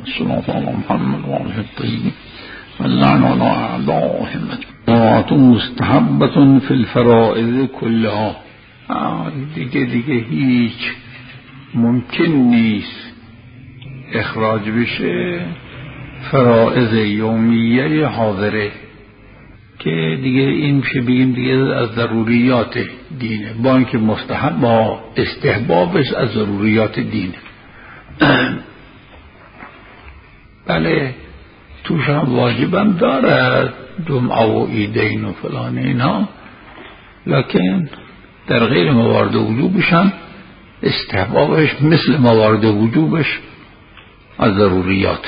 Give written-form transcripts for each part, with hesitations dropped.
الصلاة على محمد وعلى الطيبين واللعن على أعدائهم طاعة مستحبة في الفرائض كلها. دیگه هیچ ممکن نیست اخراج بشه فرائض یومیه حاضره که دیگه این میشه بگیم دیگه از ضروریات دینه، با اینکه مستحب با استحبابش از ضروریات دینه. بله توش هم واجبم داره جمعه و عیدین و فلان اینا، لکن در غیر موارد وجوبش هم استحبابش مثل موارد وجوبش از ضروریات.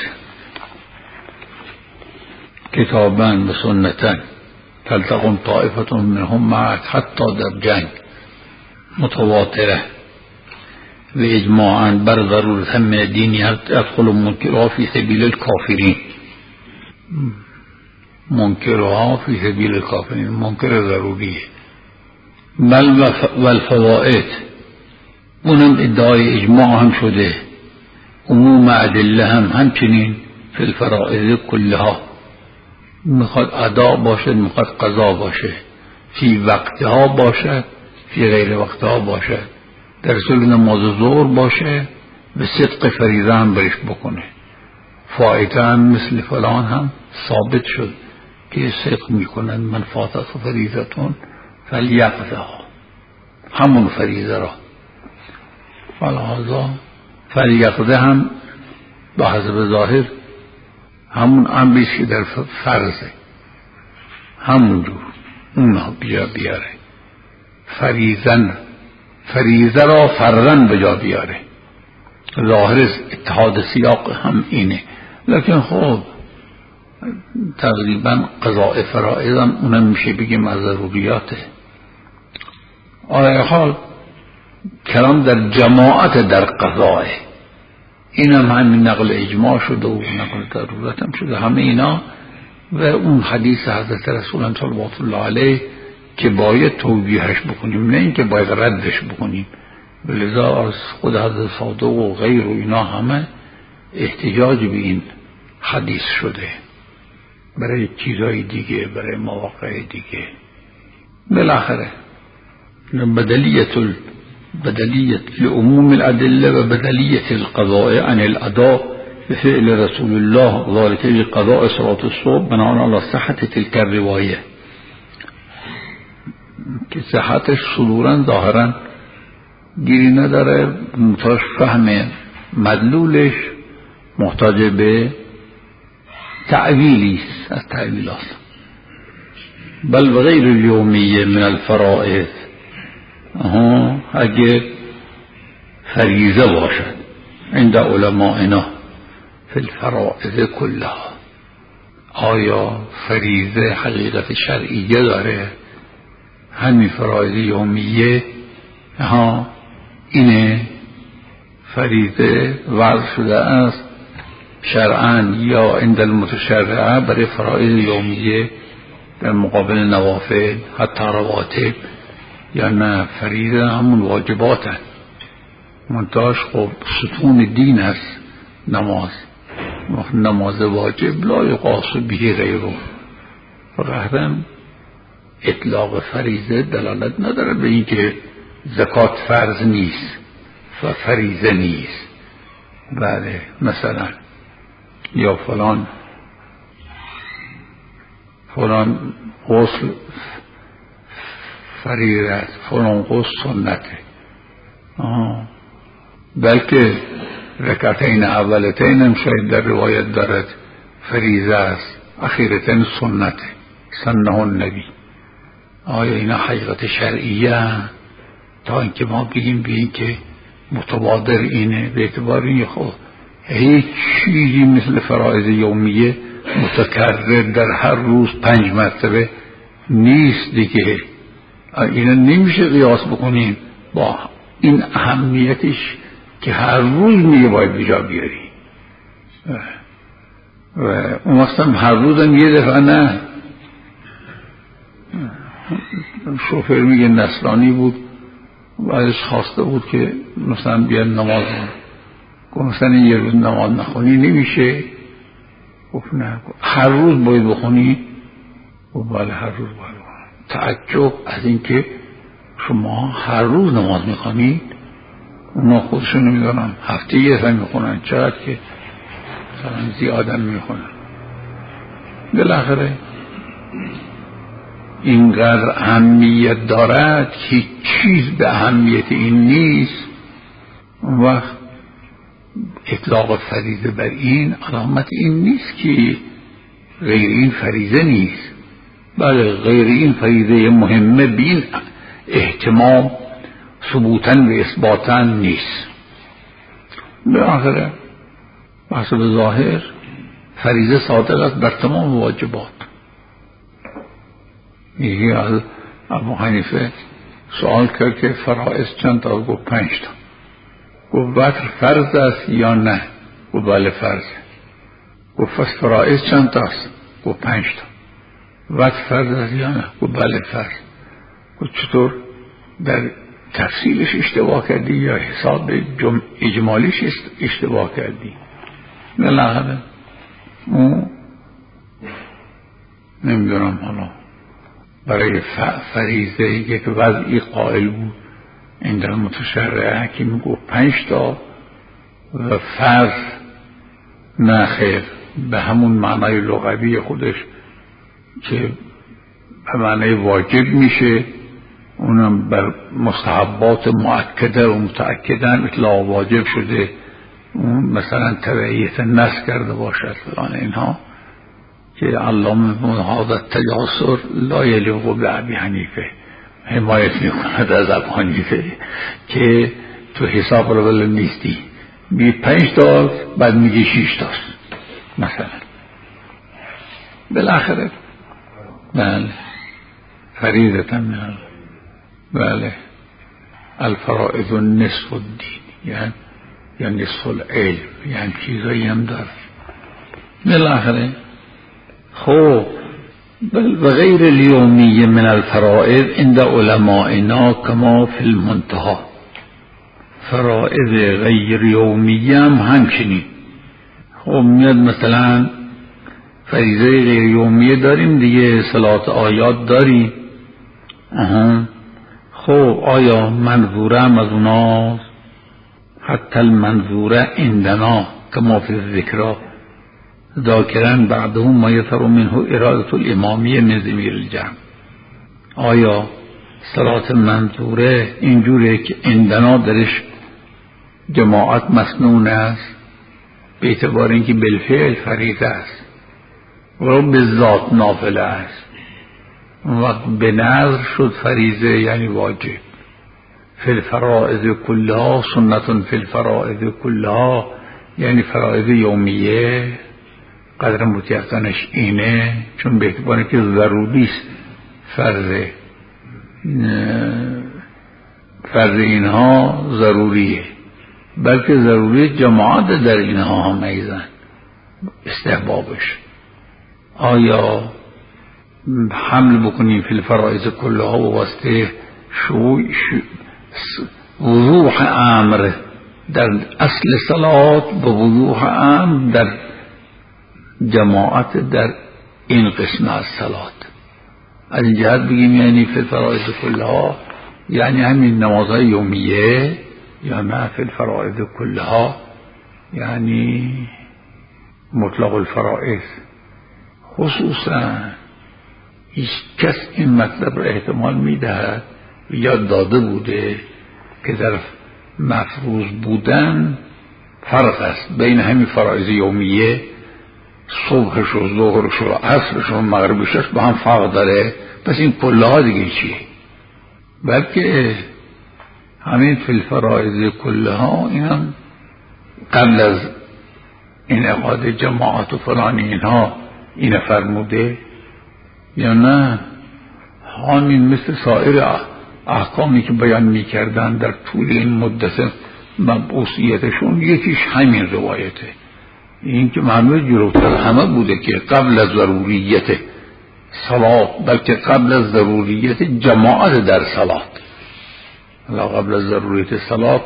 کتابن و سنتن تلتقن طائفة منهم معك حتی در جنگ متواتره و اجماعاً بر ضرورت هم دینی ادخل منکرها فی سبیل الکافرین. منکرها فی سبیل الکافرین منکر ضروریه. بل و الفوائد اونم ادعای اجماع هم شده، عموم ادله هم همچنین فی الفرائض کلها، میخواد ادا باشه میخواد قضا باشه، فی وقتها باشه فی غیر وقتها باشه، در صورت نماز ظهر باشه و صدق فریضه هم برش بکنه. فائده هم مثل فلان هم ثابت شد که صدق میکنن من فاتت فریضتون فلیقضها، همون فریضه را فلحاظا فلیقضه هم با حسب ظاهر همون امریش که در فرضه همون جور اونها بیاره فریضه را فرضاً بجا بیاره. ظاهر اتحاد سیاق هم اینه، لکن خب تقریبا قضاء فرائض هم اونم میشه بگیم از ضروریاته. آیا حال کلام در جماعت در قضاء اینم همین نقل اجماع شده و نقل ضرورت هم شده، همه اینا و اون حدیث حضرت رسول الله صلوات الله علیه که باید توجیهش بکنیم نه اینکه باید ردش بکنیم. ولذا از خود حضرت صادق و غیر و اینا همه احتجاج به این حدیث شده برای چیزهای دیگه، برای مواقع دیگه. بالاخره بدلیت لعموم الادله و بدلیت القضاء عن الاداء بفعل رسول الله ذلك لقضاء صلاة الصبح بناء على صحة تلك الرواية که صحتش صدورا ظاهرا گیری نداره، محتاج فهم مدلولش محتاج به تعویلی از تعویلات. بل و غیر الیومیه من الفرائض، اگر فریضه باشد عند علمائنا فی الفرائض کلها، آیا فریضه حقیقت شرعیه داره؟ همین فرائض یومیه اینه فریضه وضع شده است شرعاً یا عند المتشرعه برای فرائض یومیه در مقابل نوافل حتی رواتب، یا نه فریضه همون واجبات هست. منتاش خب ستون دین است نماز واجب لا یقاس به غیره، فقط اطلاق فریضه دلالت نداره به این که زکات فرض نیست و فریضه نیست. بله مثلا یا فلان غسل فریضه است، فلان غسل سنته، بلکه رکعتین اولتین هم شاید در روایت دارد فریضه است، اخیرتین سنته سنه النبی. آیا اینا حقیقت شرعیه تا اینکه ما بگیم به این که متبادر اینه؟ به اعتبار این خب هیچ چیزی مثل فرائض یومیه متکرر در هر روز 5 مرتبه نیست دیگه. اینا نمیشه قیاس بکنیم با این اهمیتش که هر روز میگه باید بجا بیاری و اون وقت هم هر روز هم یه دفعه نه. شوفر میگه نصرانی بود و ازش خواسته بود که مثلا بیان نماز مثلا یه روز نماز نخونی نمیشه؟ گفت نه. هر روز باید بخونی؟ گفت بله هر روز باید بخونی. تعجب از اینکه شما هر روز نماز میخونید؟ اونا خودشون نمیدونم هفته یه دفعه میخونن، چقدر که مثلا زیادن میخونن. بالاخره اینقدر اهمیت دارد که چیز به اهمیت این نیست، اون وقت اطلاق فریضه بر این علامت این نیست که غیر این فریضه نیست. بله غیر این فریضه مهمه بین احتمام ثبوتاً و اثباتاً نیست. بالاخره بحث به ظاهر فریضه صادق است بر تمام واجبات. یکی از ابو حنیفه سوال کرد که فرائض چند تا؟ گفت 5 تا. گفت وتر فرض است یا نه؟ گفت بله فرض. گفت پس فرائض چند تا است؟ گفت 5 تا. وتر فرض است یا نه؟ گفت بله فرض. گفت چطور در تفصیلش اشتباه کردی یا حساب اجمالیش اشتباه کردی؟ بالاخره نمیدونم حالا برای فریضه یک وضعی قائل بود این در متشرعه که میگو 5 تا و فرض نه خیر به همون معنای لغوی خودش که به معنای واجب میشه، اونم بر مستحبات مؤکده و متأکدن اطلاق واجب شده، اون مثلا تبعیت نص کرده باشد فلان اینها که علامه ابن هذا التجاسر لا یلیق بأبی حنیفه حمایت میکند از ابو حنیفه که تو حساب رو بلد نیستی، میگه 5 تا بعد میگه 6 تاست مثلا. بالاخره بله فریضة من بله الفرائض نصف الدین یعنی نصف العلم، یعنی چیزایی هم داره. بالاخره خب و غیر الیومی من الفرائض عند علمائنا کما فی المنتهى. فرائض غیر یومی هم همچنین. خب میاد مثلا فریضه غیر یومیه داریم دیگه، صلات آیات داریم. خب آیا منظوره هم از اونا؟ حتی المنظوره عندنا کما فی الذکر ذاکرن بعدهم ما یفر منه اراده الامامیه من ضمیر الجمع. آیا صلات منظوره اینجوره که عندنا درش جماعت مسنون است به اعتبار اینکه بالفعل فریضه است و به ذات نافله است، وقت به نظر شد فریضه یعنی واجب. فی الفرائض کلها سنت فی الفرائض کلها یعنی فرائض یومیه قدر متیقنش اینه، چون به اعتبار که ضروری است فرض اینها ضروریه، بلکه ضروری جماعت در اینها هم ایضا استحبابش. آیا حمل بکنیم فی الفرائض کلها و واسطه وضوح امر در اصل صلات و وضوح امر در جماعت در این قسم از صلات، از این جهت بگیم یعنی فی الفرائض کلها یعنی همین نمازهای یومیه، یا نه فی الفرائض کلها یعنی مطلق الفرائض. خصوصا هیچ کس این مطلب را احتمال میدهد یاد داده بوده که در مفروض بودن فرق است بین همین فرائض یومیه، صبحش و ظهرش و عصرش و مغربش با هم فرق داره، پس این کلها دیگه چیه؟ بلکه همین فی الفرائض کلها اینا قبل از انعقاد جماعت و فلان اینها این فرموده یا نه؟ همین مثل سایر احکامی که بیان میکردن در طول این مدت مبعوثیتشون یکیش همین روایته، این که معمول جلوتر همه بوده که قبل از ضروریت صلات، بلکه قبل از ضروریت جماعت در صلات، قبل از ضروریت صلات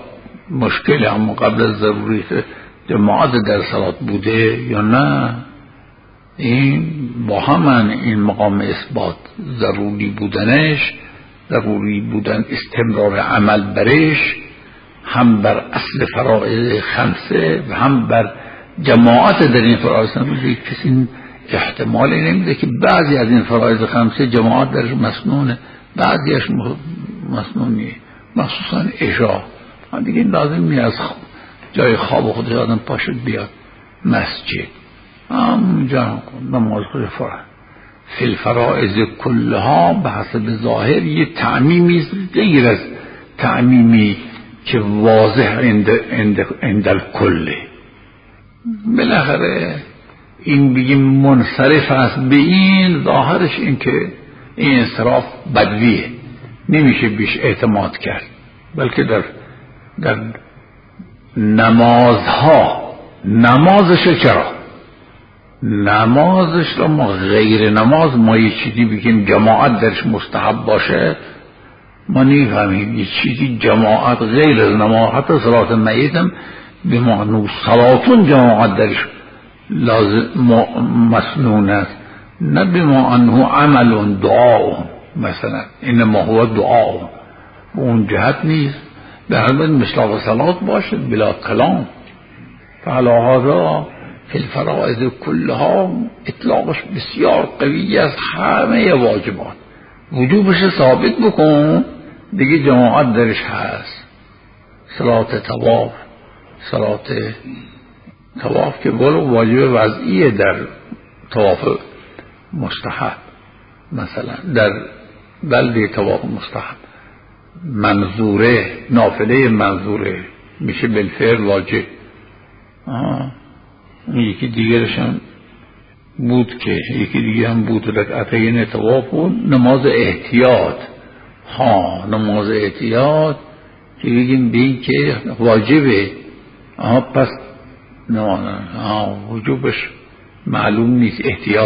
مشکل اما قبل از ضروریت جماعت در صلات بوده یا نه، این با همان این مقام اثبات ضروری بودنش، ضروری بودن استمرار عمل برش، هم بر اصل فرائض خمسه و هم بر جماعت در این فرائض خمسه. کسی احتمالی نمیده که بعضی از این فرائض خمسه جماعت درش مسنونه، بعضیش مسنونیه، مخصوصا عشاء. دیگه لازم نیست از جای خواب خودش آدم پاشد بیاد مسجد، همونجا نماز خود فرائض. فی الفرائض کلها به حسب ظاهر یه تعمیمی غیر از تعمیمی که واضح عند الکله. بالاخره این بگیم منصرف است به این، ظاهرش این که این انصراف بدویه، نمیشه بیش اعتماد کرد. بلکه در نمازها، نمازش چرا؟ نمازش را ما غیر نماز ما یه چیزی بگیم جماعت درش مستحب باشه، ما نمیفهمیم یه چیزی جماعت غیر از نماز. حتی صلات میت هم به معنی صلاتون جماعت درش لازم مسنون است، نه به معنی عمل دعا مثلا انما هو دعا، به اون جهت نیست. به هر حال مصداق صلات باشه بلا کلام. فعلا هذا فی الفرائض کلها اطلاقش بسیار قوی است. همه واجبات وجوبش ثابت بکن دیگه جماعت درش هست. صلات طواف، صلات طواف که ولو واجب وضعیه در طواف مستحب، مثلا در بلده طواف مستحب منظوره، نافله منظوره میشه بالفعل واجب. یکی دیگرش هم بود که یکی دیگه هم بود رکعتین طواف بود، نماز احتیاط. نماز احتیاط که بگیم بین که واجبه، پس وجوبش معلوم نیست،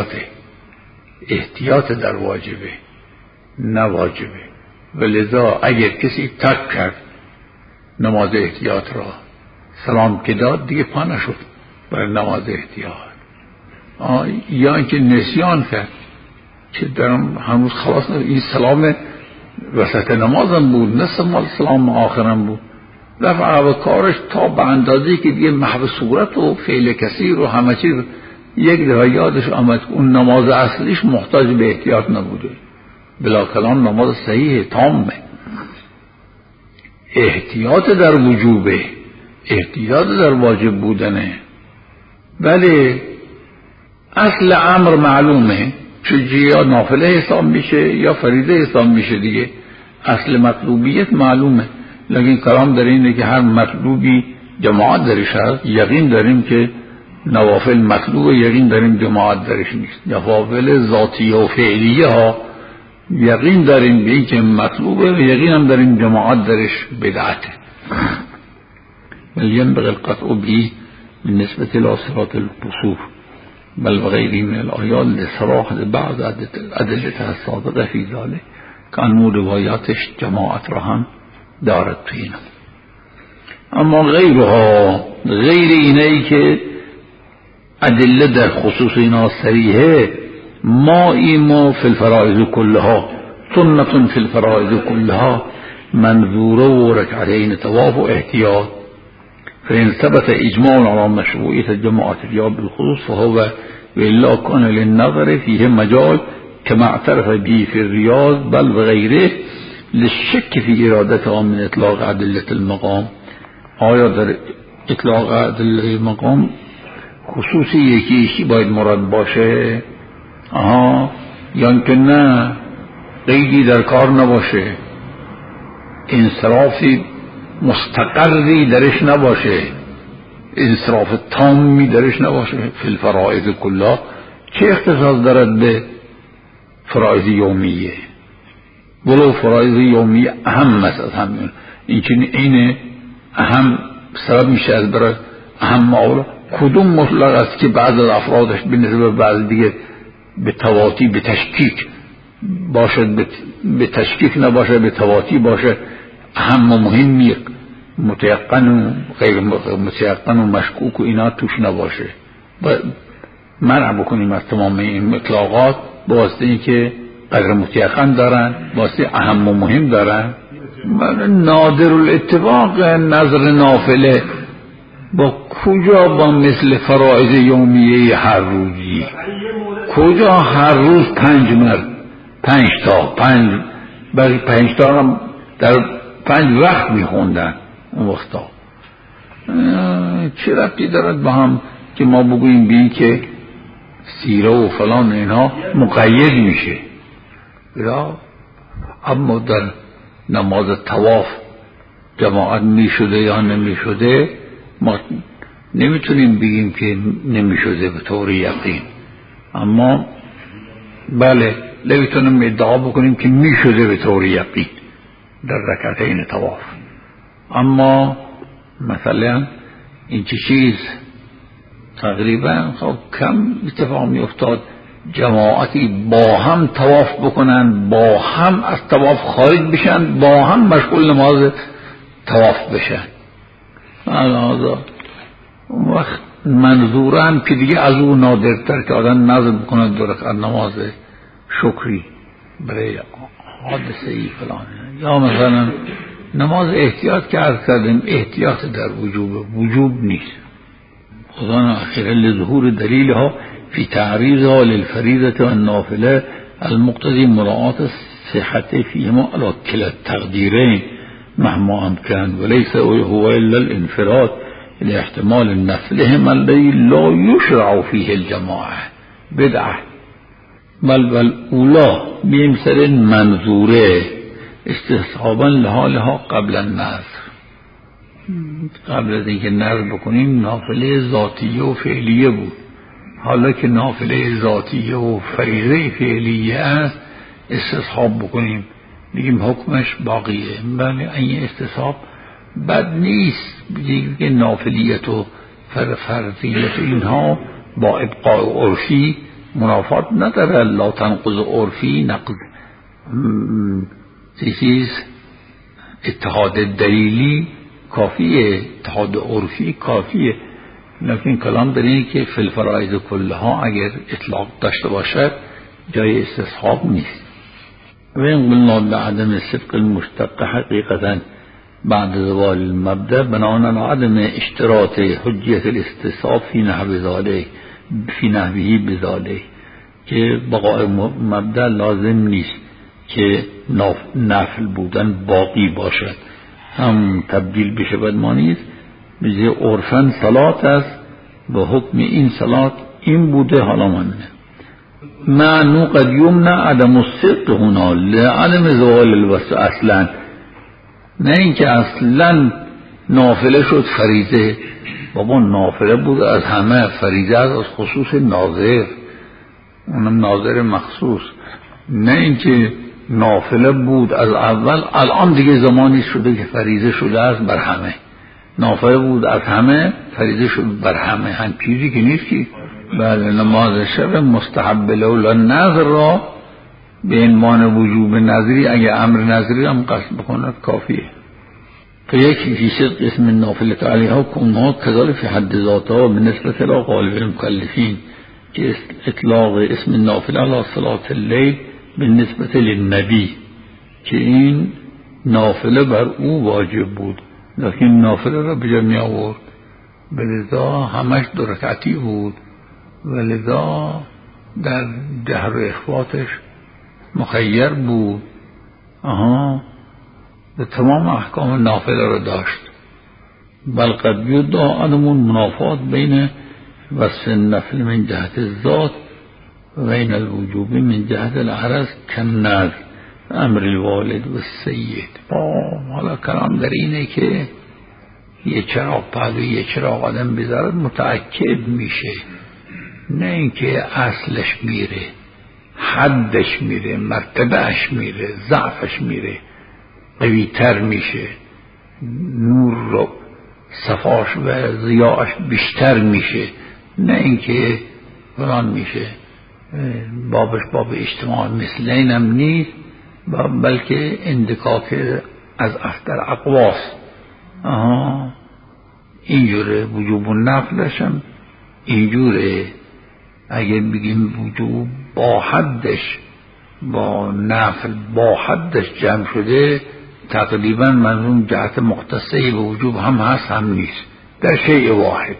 احتیاط در واجبه نه واجبه. ولذا اگر کسی ترک کرد نماز احتیاط را، سلام که داد دیگه پا نشد برای نماز احتیاط. یا اینکه نسیان کرد که درم هنوز خلاص این سلام وسط نمازم بود، نه سلام آخرم بود، رفع و کارش تا به اندازه که دیگه محو صورت و فعل کثیر و همه چیز یک دفعه یادش آمد اون نماز اصلیش محتاج به احتیاط نبوده. بلا کلام نماز صحیح تامه. احتیاط در وجوبه، احتیاط در واجب بودنه. بله اصل امر معلومه، چه یا نافله حساب میشه یا فریضه حساب میشه دیگه. اصل مطلوبیت معلومه، لیکن کلام در اینه که هر مطلوبی جماعت درش هست. یقین داریم که نوافل مطلوب، یقین داریم جماعت درش نیست. نوافل ذاتیه و فعلیه ها یقین داریم به این که مطلوبه و یقین هم داریم جماعت درش بدعته. ولی ينبغي القطع به بالنسبة إلى صفات الكسوف بل وغيره من الآيات لصراحة بعض أدلتها الصادقة في ذلك كأنه روایاتش جماعت را هم دارد تو اینا. اما غیرها، غیر اینایی که ادله در خصوص اینا صریحه، ما ایمو فی الفرائض کلها سنة فی الفرائض کلها منظوره و رکعتین طواف و احتیاط. فإن ثبت إجماع على مشروعية الجماعة فيها بالخصوص فهو وإلا كان للنظر فيه مجال كما اعترف به في الرياض بل وغيره للشك في إرادتها من إطلاق أدلة المقام. آیا در اطلاق أدلة المقام خصوصی یکی باید مراد باشه؟ یا که نه قیدی در کار نباشه، انصرافی مستقری درش نباشه، انصراف تامی درش نباشه. فی الفرائض کلها چه اختصاص دارد به فرائض یومیه؟ ولو فرائض یومیه اهم از همین، این اهم سبب میشه از برای اهم معاوله. کدوم مطلق است که بعض از افرادش به نسبت بعض دیگه به تواتی به تشکیک باشد، به تشکیک نباشه، به تواتی باشه، اهم و مهمیه. متيقن و غیر متيقن و مشکوک و اینا توش نباشه. منع بکنیم از تمام این اطلاقات با واسطه این که قدر متيقن دارن، واسطه اهم و مهم دارن. نادر الاتفاق نظر نافله با کجا با مثل فرائض یومیه هر روزی، کجا هر روز 5 تا هم در 5 وقت میخوندن اون وقتا. چه ربطی دارد با هم که ما بگوییم بین که سیره و فلان اینها مقید میشه؟ یا اما در نماز طواف جماعت میشده یا نمیشده ما نمیتونیم بگیم که نمیشده به طور یقین، اما بله نمیتونیم ادعا بکنیم که میشده به طور یقین در رکعتین طواف. اما مثلا این چیز تقریبا خب کم اتفاق می افتاد جماعتی با هم طواف بکنن، با هم از طواف خارج بشن، با هم مشغول نماز طواف بشن. اون وقت منظورن که دیگه از اون نادرتر که آدم نظر بکنن 2 رکعت نماز شکری برای حادثه ای فلان، یا مثلا نماز احتیاط که عرض کردیم احتیاط در وجوب نیست. خدا اخیرا لظهور دلیلها فی تعریضها للفریضة والنافله المقتضی مراعات صحت فیهما على كلا التقدیرین مهما امکن وليس هو الا الانفراد لاحتمال نفلهم الذي لا يشرع فيه الجماعه بدعه بل اولا بمثل منظوره استصحابا لحالها قبل النذر، قبل از اینکه نذر بکنیم نافله ذاتیه و فعلیه بود. حالا که نافله ذاتیه و فریضه فعلیه است استصحاب بکنیم بگیم حکمش باقیه. بله این استصحاب بد نیست، بگیم که نافلیت و فرضیت اینها با ابقاء عرفی منافات نداره. لا تنقض عرفی نقض چیز اتحاد دلیلی کافیه، اتحاد عرفی کافیه. لیکن کلام داریم که فی الفرائض کلها اگر اطلاق داشته باشد جای استصحاب نیست. و این قلنا بعدم صدق المشتق حقیقتا بعد زوال المبدأ بناء على عدم اشتراط حجیت الاستصحاب فی نحو ذالک فی نحوه بذالک، که بقای مبدأ لازم نیست که نفل بودن باقی باشد، هم تبدیل بشه بد ما نیست. میگه عرفاً صلات است به حکم این صلات این بوده. حالا منه معنو قد یمنع عدم الصدق هنا لعدم زوال الوسع اصلا، نه اینکه اصلا نافله شد فریضه. بابا نافله بود از همه، فریضه از خصوص ناظر، اونم ناظر مخصوص. نه اینکه نافله بود از اول الان دیگه زمانی شده که فریضه شده است بر همه. نافله بود از همه فریضه شد بر همه، هم چیزی که نیست که بله نماز شب مستحب لولا نظر را به عنوان وجوب نظری اگه امر نظری هم قصد بکنه کافیه. فیکی فی صدق اسم النافله علیها کنها کذالک فی حد ذاتها بالنسبه الى غالب المکلفین، که اطلاق اسم النافله علی صلاة اللیل بالنسبه للنبی که این نافله بر او واجب بود لیکن نافله را به جا می آورد، ولذا همش 2 رکعتی بود، ولذا در جهر و اخفاتش مخیر بود. به تمام احکام نافله را داشت. بل قد یدعی عدم منافات بین وصف النفل من جهت الذات و بین الوجوب من جهت العرض كالنذر امر الوالد و السید. حالا کلام در اینه که یه چراغ پهلو یه چراغ آدم بذارد متأکد میشه، نه اینکه اصلش میره، حدش میره، مرتبهش میره، ضعفش میره، قویتر میشه، نور رو صفاش و ضیاعش بیشتر میشه، نه اینکه فلان میشه. بابش باب اجتماع مثل اینم نیست، بلکه اندکاک از افتر اقواس اینجوره. وجوب و نفلش هم اینجوره. اگه بگیم وجوب با حدش با نفل با حدش جمع شده، تقریبا منظوم جهت مختصه به وجوب هم هست هم نیست، در شیء واحد.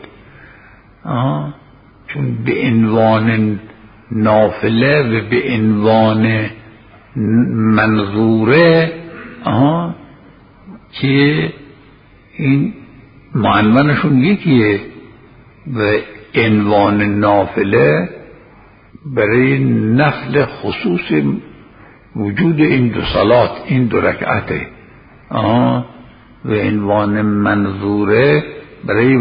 چون به عنوان نافله و به عنوان منظوره که این معنونشون یکیه. و عنوان نافله برای نفل خصوص وجود این دو صلات، این دو رکعته. و عنوان منظوره برای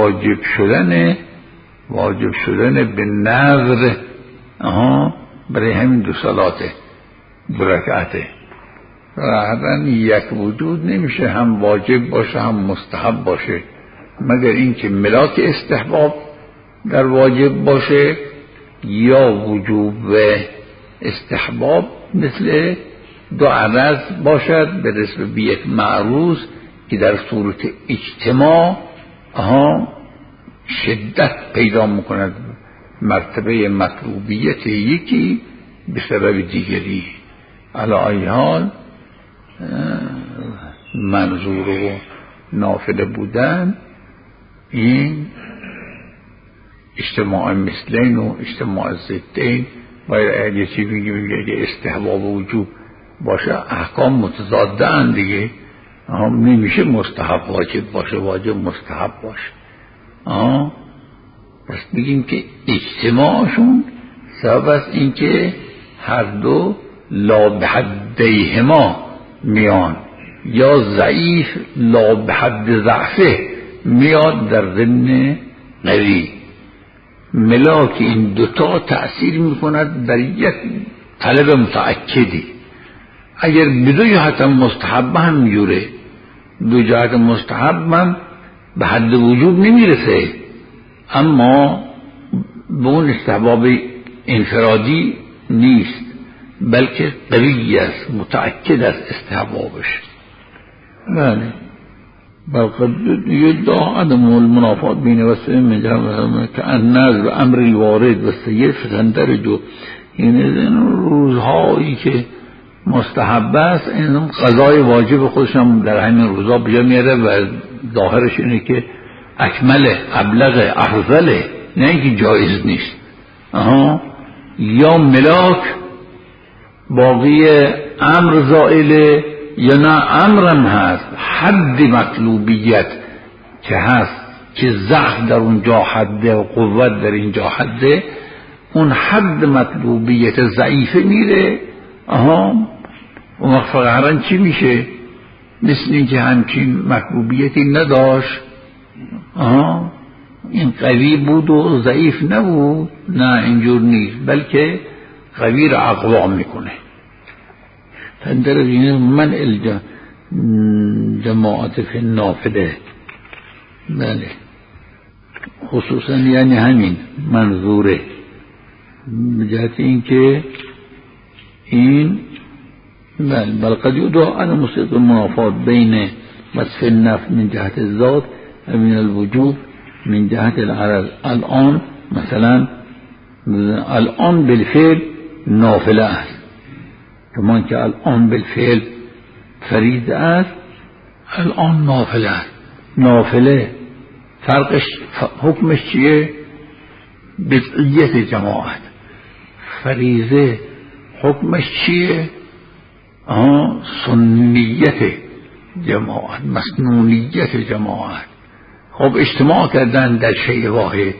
واجب شدن به نظر برای همین دو صلاته، دو رکعته. راحتاً یک وجود نمیشه هم واجب باشه هم مستحب باشه، مگر اینکه ملاک استحباب در واجب باشه یا وجوب و استحباب مثل دو عرض باشد به نسبت به یک معروض که در صورت اجتماع شدت پیدا میکند مرتبه مطلوبیت یکی به سبب دیگری. علی ای حال منظور و نافله بودن این اجتماع مثلین و اجتماع ضدین. باید اگه چی بگه استحباب و وجوب باشه احکام متضاده اند دیگه. نمیشه مستحب واجب باشه، واجب مستحب باشه. پس بگیم که اجتماعشون سبب است این که هر دو لا بحدیهما میان، یا ضعیف لا بحد ضعفه میاد در ضمن قوی. ملاک این دوتا تأثیر میکند در یک طلب متأکدی. اگر بدو جهت مستحب هم میجوره، دو جهت مستحب هم به حد وجوب نمیرسه، اما به اون استحباب انفرادی نیست، بلکه قوی است، متأکد است استحبابش. بله. بل قد يدعى عدم المنافات بين وسائل من جهة كالناس بأمر الوارد والسيد فتندرج. این روزهایی که مستحب است این قضای واجب خودشم در همین روزها بجا میاره و ظاهرش اینه که اکمله، ابلغه، افضله، نه اینکه جایز نیست. یا ملاک باقی امر زائله یا نه امرم هست، حد مطلوبیت که هست که ضعف در اونجا حده و قوت در اینجا حده، اون حد مطلوبیت ضعیفه میره. اون فقرا چی میشه؟ مثل این که همچین مطلوبیتی نداشت، این قوی بود و ضعیف نبود. نه اینجور نیست، بلکه قوی را اقوا میکنه. فاندرج من الجماعت فی النافله. بله، خصوصا یعنی همین منظوره بجهت این که این بل قد يدعى أن مصدق المنافات بين وصف النفل من جهة الذات ومن الوجوب من جهة العرض. الآن مثلا الآن بالفعل نافله است، كمان که الآن بالفعل فریضه است، الآن نافله است. نافله فرقش حکمش چیه؟ بدعیت جماعت. فریضه حکمش چیه؟ سنیت جماعت، مسنونیت جماعت. خب اجتماع کردن در شیء واحد،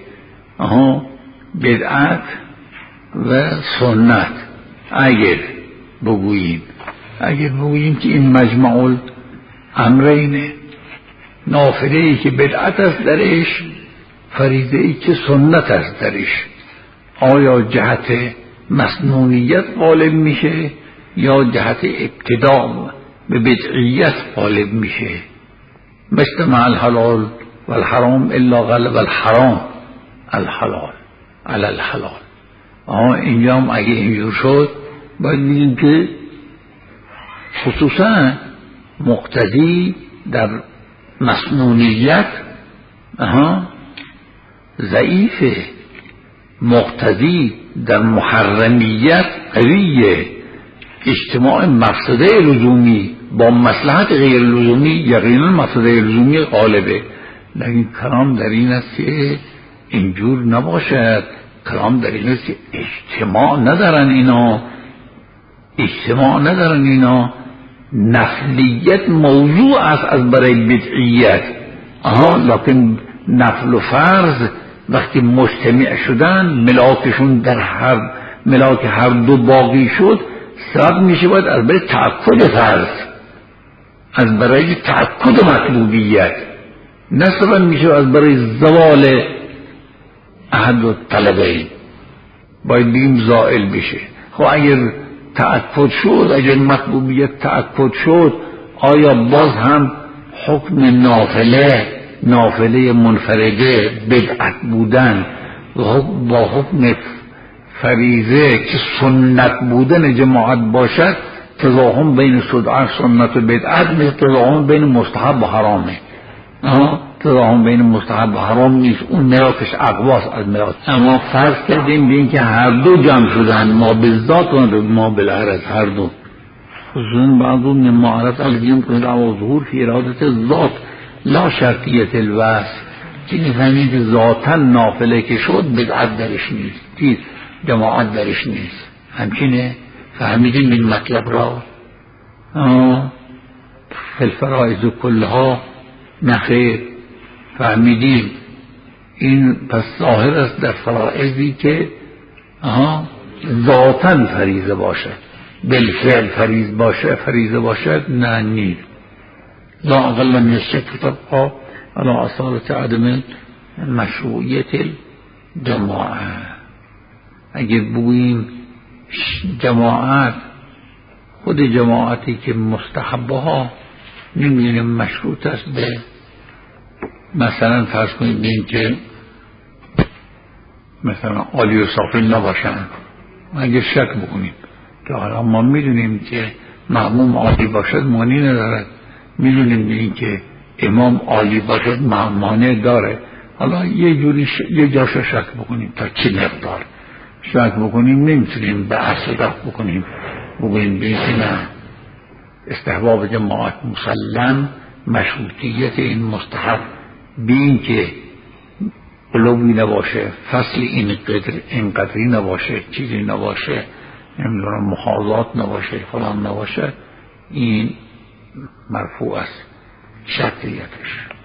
بدعت و سنت. اگر بگوییم که این مجمع الامرینه، نافله ای که بدعت است درش، فریضه ای که سنت است درش، آیا جهت مسنونیت غالب میشه یا جهت ابتداء به بدعیت غالب میشه؟ مثل مع الحلال والحرام الا غلب الحرام الحلال علی الحلال. اینجا هم اگه اینجور شد باید بگیم که خصوصا مقتضی در مسنونیت ضعیفه، مقتدی در محرمیت قویه. اجتماع مقصده لزومی با مصلحت غیر لزومی یقینا مقصده لزومی غالبه، لیکن کلام در این است که اینجور نباشد. کلام در این است که اجتماع ندارن اینا. نفلیت موضوع است از برای بدعیت، لکن نفل و فرض وقتی مجتمع شدن، ملاکشون در ملاک هر دو باقی شد، سبب میشه باید از برای تأکد فرض، از برای تأکد مطلوبیت، نه سبب میشه از برای زوال احد و طلبه، باید بگیم زائل بشه. خب اگر تأکد شد، اگر مطلوبیت تأکد شد، آیا باز هم حکم نافله منفرده بدعت بودن با حکم فریضه که سنت بودن جماعت باشد، تضاهم بین سنت و بدعت مثل تضاهم بین مستحب و حرامه. تضاهم بین مستحب و حرام نیست، اون ملاکش اقواس از ملاک. اما فرض کردیم بین که هر دو جمع شدن، ما بالذات و ما بالعرض، هر دو خصوصا بعضون من معرض الگیم کنید او ظهور فی ارادت ذات لا شرطیت الوصف، که نفهمید که ذاتا نافله که شد بدعت درش نیست، جماعت درش نیست. همچنه فهمیدیم این مطلب را فی الفرائض کلها نخیر. فهمیدیم این پس ظاهر است در فرائضی که ذاتاً فریضه باشد، بالفعل فریضه باشد، نه نیست. لا اقل من یشک تبقى على اصالت عدم مشروعیت جماعه. اگر بگوییم جماعت، خود جماعتی که مستحبه ها نمیدونیم مشروط است به، مثلا فرض کنید این که مثلا عالی و صافی نباشن، اگر شک بکنیم که حالا ما میدونیم که مأموم عالی باشد معنی ندارد، میدونیم این که امام عالی باشد معنی داره، حالا یه جاشو شک بکنیم تا چه مقدار شک بکنیم، نمیتونیم به اصل رفت بکنیم بگوییم بیشی نه استحباب جماعت مسلم، مشروطیت این مستحب بین که قلوبی نباشه، فصل این قدری نباشه، چیزی نباشه، نمیدونم محاضات نباشه، فلان نباشه، این مرفوع است شرطیتش.